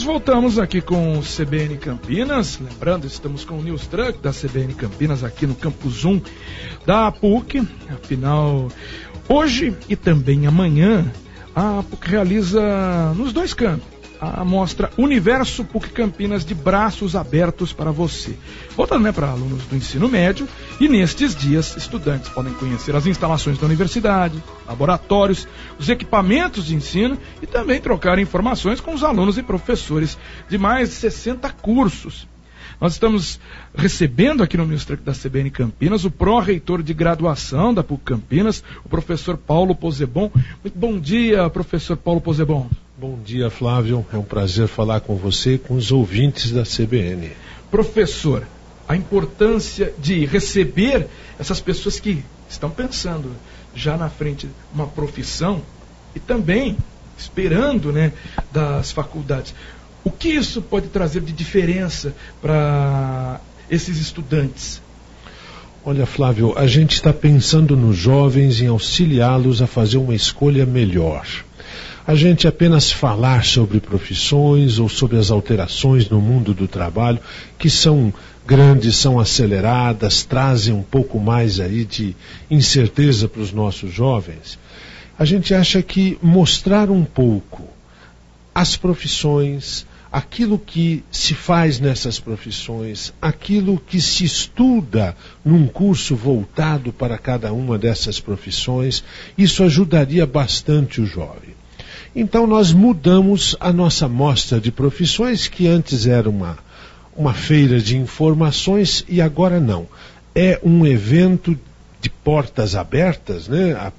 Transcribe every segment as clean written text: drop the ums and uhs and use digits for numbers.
voltamos aqui com o CBN Campinas. Lembrando, estamos com o News Truck da CBN Campinas aqui no Campus 1 da PUC. Afinal, hoje e também amanhã, a PUC realiza nos dois campos a mostra Universo PUC Campinas de braços abertos para você. Voltando para alunos do ensino médio, e nestes dias estudantes podem conhecer as instalações da universidade, laboratórios, os equipamentos de ensino e também trocar informações com os alunos e professores de mais de 60 cursos. Nós estamos recebendo aqui no News Truck da CBN Campinas o pró-reitor de graduação da PUC Campinas, o professor Paulo Pozzebon. Muito bom dia, professor Paulo Pozzebon. Bom dia, Flávio. É um prazer falar com você e com os ouvintes da CBN. Professor, a importância de receber essas pessoas que estão pensando já na frente uma profissão e também esperando, das faculdades. O que isso pode trazer de diferença para esses estudantes? Olha, Flávio, a gente está pensando nos jovens em auxiliá-los a fazer uma escolha melhor. A gente apenas falar sobre profissões ou sobre as alterações no mundo do trabalho, que são grandes, são aceleradas, trazem um pouco mais aí de incerteza para os nossos jovens. A gente acha que mostrar um pouco as profissões, aquilo que se faz nessas profissões, aquilo que se estuda num curso voltado para cada uma dessas profissões, isso ajudaria bastante o jovem. Então nós mudamos a nossa mostra de profissões, que antes era uma feira de informações e agora não. É um evento de portas abertas,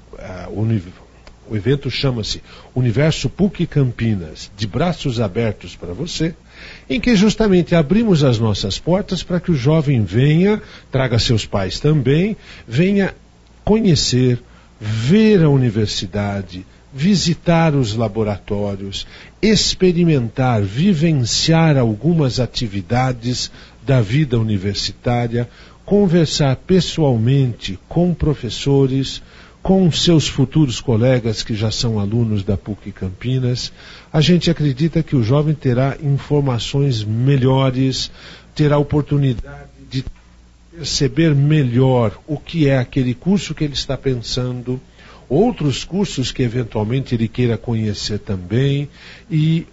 o evento chama-se Universo PUC Campinas, de braços abertos para você, em que justamente abrimos as nossas portas para que o jovem venha, traga seus pais também, venha conhecer, ver a universidade, visitar os laboratórios, experimentar, vivenciar algumas atividades da vida universitária, conversar pessoalmente com professores, com seus futuros colegas que já são alunos da PUC Campinas. A gente acredita que o jovem terá informações melhores, terá oportunidade de perceber melhor o que é aquele curso que ele está pensando, outros cursos que eventualmente ele queira conhecer também e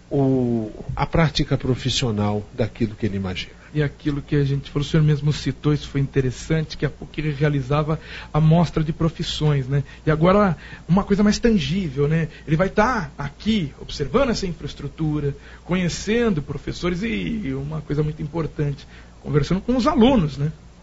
a prática profissional daquilo que ele imagina. E aquilo que a gente falou, o senhor mesmo citou, isso foi interessante, que a PUC realizava a mostra de profissões, E agora, uma coisa mais tangível, Ele vai estar aqui, observando essa infraestrutura, conhecendo professores e uma coisa muito importante, conversando com os alunos,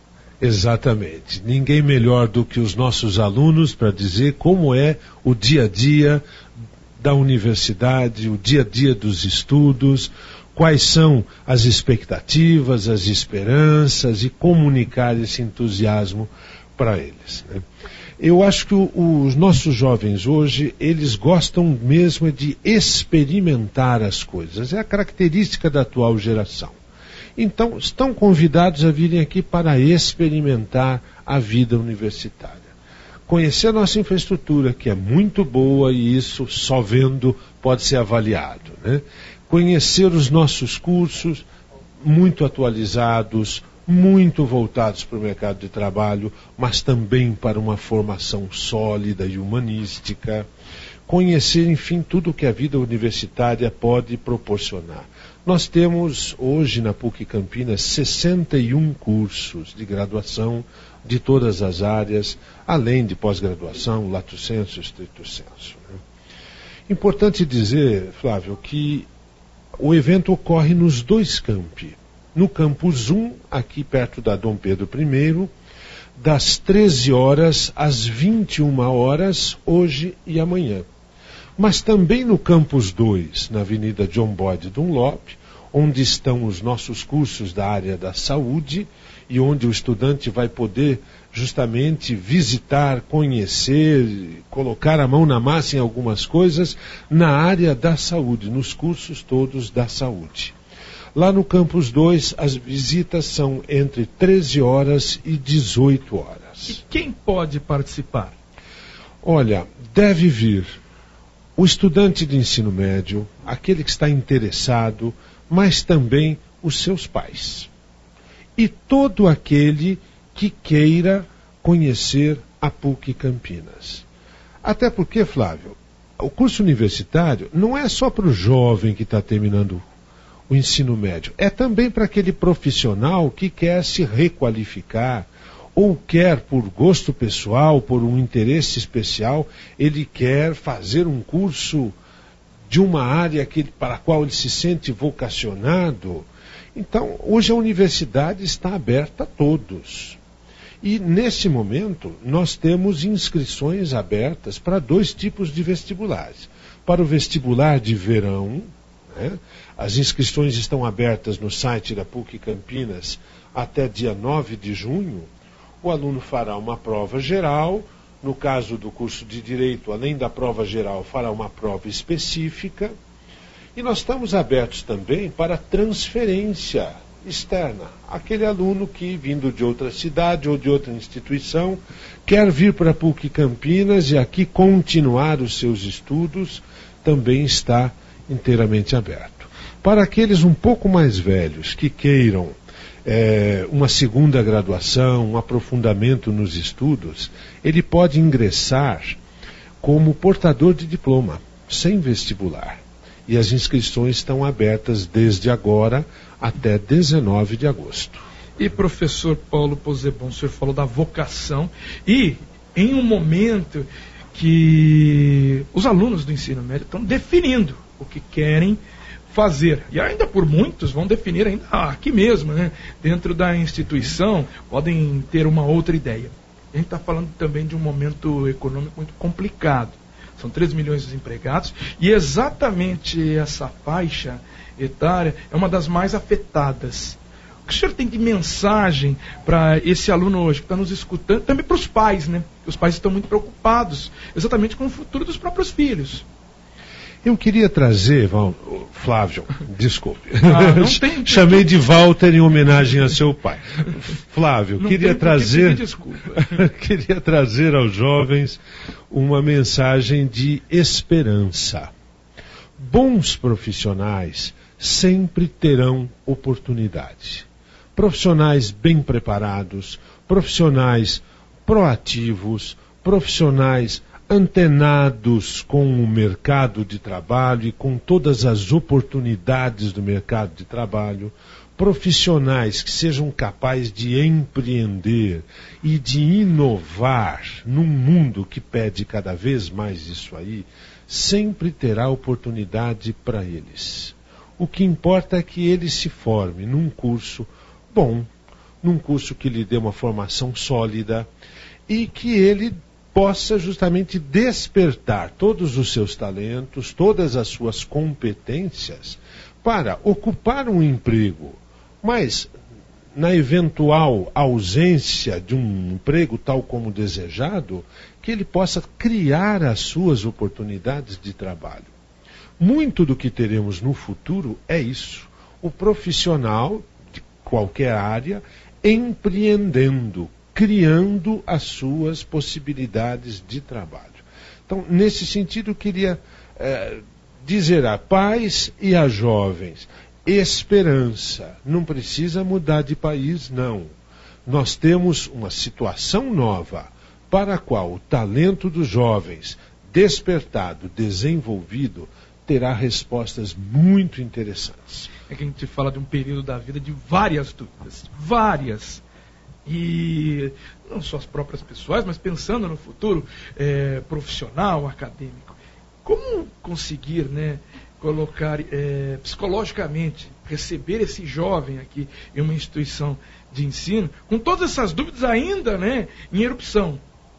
Exatamente. Ninguém melhor do que os nossos alunos para dizer como é o dia a dia da universidade, o dia a dia dos estudos, quais são as expectativas, as esperanças e comunicar esse entusiasmo para eles. Eu acho que os nossos jovens hoje, eles gostam mesmo de experimentar as coisas. É a característica da atual geração. Então, estão convidados a virem aqui para experimentar a vida universitária. Conhecer a nossa infraestrutura, que é muito boa e isso só vendo pode ser avaliado, Conhecer os nossos cursos, muito atualizados, muito voltados para o mercado de trabalho, mas também para uma formação sólida e humanística. Conhecer, enfim, tudo o que a vida universitária pode proporcionar. Nós temos hoje na PUC Campinas 61 cursos de graduação de todas as áreas, além de pós-graduação, lato sensu e stricto sensu. Importante dizer, Flávio, que o evento ocorre nos dois campi. No campus 1, aqui perto da Dom Pedro I, das 13 horas às 21 horas, hoje e amanhã. Mas também no campus 2, na Avenida John Boyd Dunlop, onde estão os nossos cursos da área da saúde e onde o estudante vai poder justamente visitar, conhecer, colocar a mão na massa em algumas coisas na área da saúde, nos cursos todos da saúde. Lá no campus 2, as visitas são entre 13 horas e 18 horas. E quem pode participar? Olha, deve vir o estudante de ensino médio, aquele que está interessado, mas também os seus pais. E todo aquele que queira conhecer a PUC Campinas. Até porque, Flávio, o curso universitário não é só para o jovem que está terminando o ensino médio, é também para aquele profissional que quer se requalificar, ou quer, por gosto pessoal, por um interesse especial, ele quer fazer um curso de uma área para a qual ele se sente vocacionado. Então, hoje a universidade está aberta a todos. E, nesse momento, nós temos inscrições abertas para 2 tipos de vestibulares. Para o vestibular de verão, né, as inscrições estão abertas no site da PUC Campinas até dia 9 de junho. O aluno fará uma prova geral. No caso do curso de Direito, além da prova geral, fará uma prova específica. E nós estamos abertos também para transferência externa. Aquele aluno que, vindo de outra cidade ou de outra instituição, quer vir para a PUC Campinas e aqui continuar os seus estudos, também está inteiramente aberto. Para aqueles um pouco mais velhos que queiram uma segunda graduação, um aprofundamento nos estudos, ele pode ingressar como portador de diploma, sem vestibular. E as inscrições estão abertas desde agora até 19 de agosto. E professor Paulo Pozzebon, o senhor falou da vocação, e em um momento que os alunos do ensino médio estão definindo o que querem fazer, e ainda por muitos vão definir ainda aqui mesmo, né? Dentro da instituição, podem ter uma outra ideia. A gente está falando também de um momento econômico muito complicado. São 3 milhões de desempregados, e exatamente essa faixa etária é uma das mais afetadas. O que o senhor tem de mensagem para esse aluno hoje que está nos escutando, também para os pais, né? Os pais estão muito preocupados exatamente com o futuro dos próprios filhos. Eu queria trazer, Flávio, desculpe, Tem, chamei de Walter em homenagem a seu pai. Flávio, queria trazer aos jovens uma mensagem de esperança. Bons profissionais sempre terão oportunidade. Profissionais bem preparados, profissionais proativos, profissionais antenados com o mercado de trabalho e com todas as oportunidades do mercado de trabalho, profissionais que sejam capazes de empreender e de inovar num mundo que pede cada vez mais isso aí, sempre terá oportunidade para eles. O que importa é que ele se forme num curso bom, num curso que lhe dê uma formação sólida e que ele possa justamente despertar todos os seus talentos, todas as suas competências para ocupar um emprego. Mas, na eventual ausência de um emprego tal como desejado, que ele possa criar as suas oportunidades de trabalho. Muito do que teremos no futuro é isso. O profissional de qualquer área empreendendo, criando as suas possibilidades de trabalho. Então, nesse sentido, eu queria dizer a pais e a jovens, esperança, não precisa mudar de país, não. Nós temos uma situação nova, para a qual o talento dos jovens, despertado, desenvolvido, terá respostas muito interessantes. É que a gente fala de um período da vida de várias dúvidas, várias. E não só as próprias pessoais, mas pensando no futuro profissional, acadêmico. Como conseguir, né, colocar psicologicamente, receber esse jovem aqui em uma instituição de ensino, com todas essas dúvidas ainda, né, em erupção?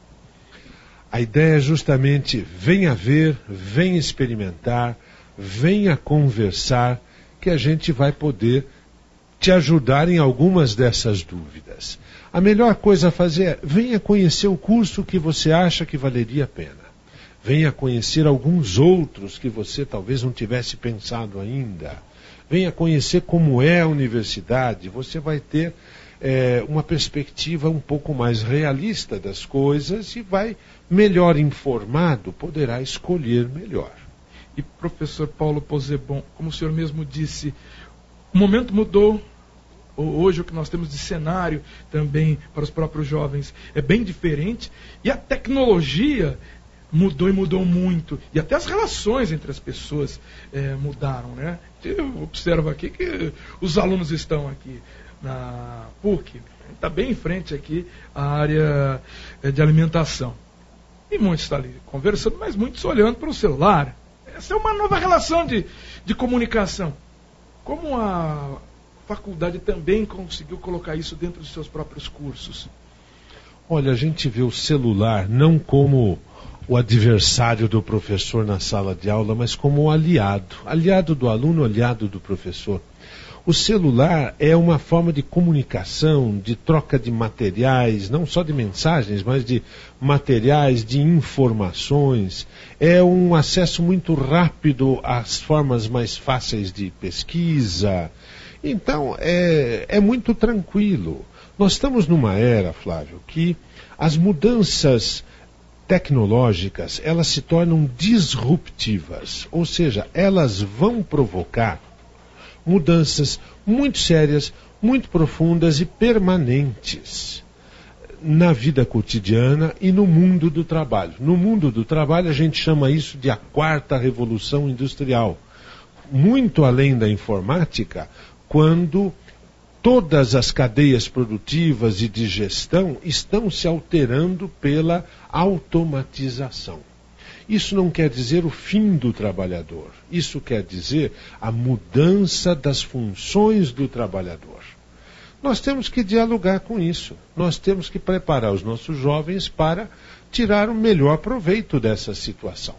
A ideia é justamente, venha ver, venha experimentar, venha conversar, que a gente vai poder te ajudar em algumas dessas dúvidas. A melhor coisa a fazer é, venha conhecer o curso que você acha que valeria a pena. Venha conhecer alguns outros que você talvez não tivesse pensado ainda. Venha conhecer como é a universidade. Você vai ter uma perspectiva um pouco mais realista das coisas e vai, melhor informado, poderá escolher melhor. E professor Paulo Pozzebon, como o senhor mesmo disse, O momento mudou. Hoje o que nós temos de cenário também para os próprios jovens é bem diferente. E a tecnologia mudou e mudou muito. E até as relações entre as pessoas mudaram, né? Eu observo aqui que os alunos estão aqui na PUC, está bem em frente aqui a área de alimentação. E muitos estão ali conversando, mas muitos olhando para o celular. Essa é uma nova relação de comunicação. Como a faculdade também conseguiu colocar isso dentro dos seus próprios cursos? Olha, a gente vê o celular não como o adversário do professor na sala de aula, mas como um aliado. Aliado do aluno, aliado do professor. O celular é uma forma de comunicação, de troca de materiais, não só de mensagens, mas de materiais, de informações. É um acesso muito rápido às formas mais fáceis de pesquisa. Então, é muito tranquilo. Nós estamos numa era, Flávio, que as mudanças tecnológicas, elas se tornam disruptivas. Ou seja, elas vão provocar mudanças muito sérias, muito profundas e permanentes na vida cotidiana e no mundo do trabalho. No mundo do trabalho, a gente chama isso de a quarta revolução industrial. Muito além da informática, quando todas as cadeias produtivas e de gestão estão se alterando pela automatização. Isso não quer dizer o fim do trabalhador. Isso quer dizer a mudança das funções do trabalhador. Nós temos que dialogar com isso. Nós temos que preparar os nossos jovens para tirar o melhor proveito dessa situação.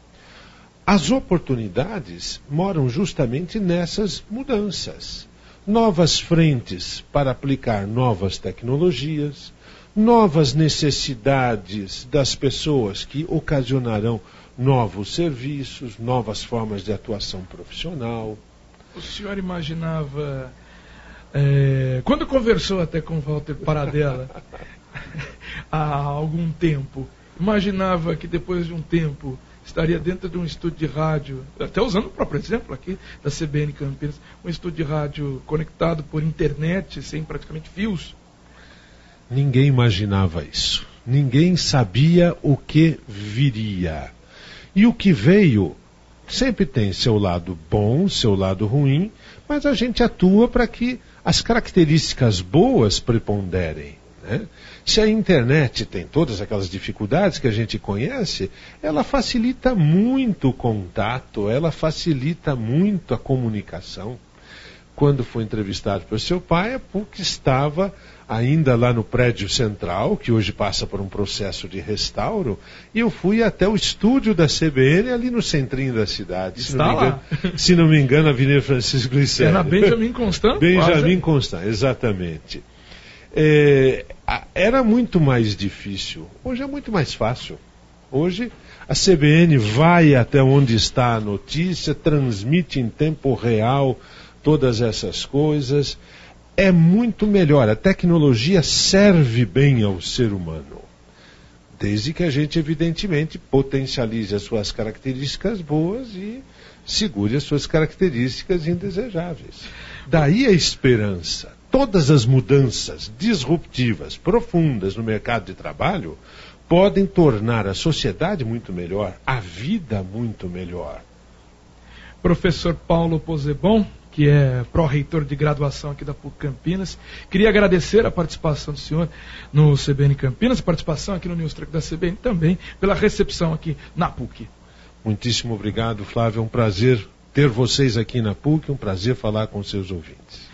As oportunidades moram justamente nessas mudanças. Novas frentes para aplicar novas tecnologias, novas necessidades das pessoas que ocasionarão novos serviços, novas formas de atuação profissional. O senhor imaginava, quando conversou até com Walter Paradella, há algum tempo, imaginava que depois de um tempo estaria dentro de um estúdio de rádio, até usando o próprio exemplo aqui da CBN Campinas, um estúdio de rádio conectado por internet, sem praticamente fios? Ninguém imaginava isso. Ninguém sabia o que viria. E o que veio sempre tem seu lado bom, seu lado ruim, mas a gente atua para que as características boas preponderem, né? Se a internet tem todas aquelas dificuldades que a gente conhece, ela facilita muito o contato, ela facilita muito a comunicação. Quando foi entrevistado pelo seu pai, a PUC estava ainda lá no prédio central, que hoje passa por um processo de restauro, e eu fui até o estúdio da CBN ali no centrinho da cidade. Se não me engano, Avenida Francisco Glicério. É na Benjamin Constant? Benjamin Constant, exatamente. Era muito mais difícil. Hoje é muito mais fácil. Hoje a CBN vai até onde está a notícia, transmite em tempo real todas essas coisas. É muito melhor. A tecnologia serve bem ao ser humano. Desde que a gente, evidentemente, potencialize as suas características boas e segure as suas características indesejáveis. Daí a esperança. Todas as mudanças disruptivas, profundas no mercado de trabalho, podem tornar a sociedade muito melhor, a vida muito melhor. Professor Paulo Pozzebon, que é pró-reitor de graduação aqui da PUC Campinas, queria agradecer a participação do senhor no CBN Campinas, a participação aqui no News Truck da CBN, também pela recepção aqui na PUC. Muitíssimo obrigado, Flávio. É um prazer ter vocês aqui na PUC, um prazer falar com seus ouvintes.